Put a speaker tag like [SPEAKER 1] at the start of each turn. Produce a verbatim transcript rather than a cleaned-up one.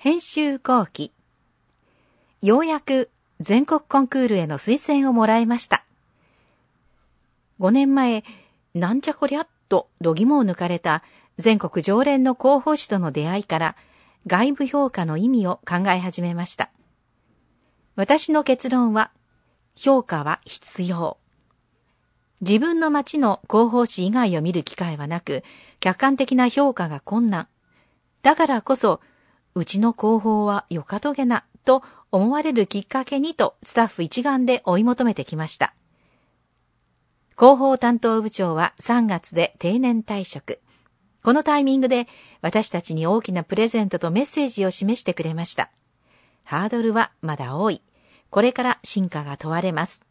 [SPEAKER 1] 編集後期。ようやく全国コンクールへの推薦をもらいました。ごねんまえ、なんじゃこりゃっと度肝を抜かれた全国常連の広報誌との出会いから外部評価の意味を考え始めました。私の結論は、評価は必要。自分の町の広報誌以外を見る機会はなく、客観的な評価が困難。だからこそ、うちの広報はよかとげなと思われるきっかけにとスタッフ一丸で追い求めてきました。広報担当部長はさんがつで定年退職。このタイミングで私たちに大きなプレゼントとメッセージを示してくれました。ハードルはまだ多い。これから進化が問われます。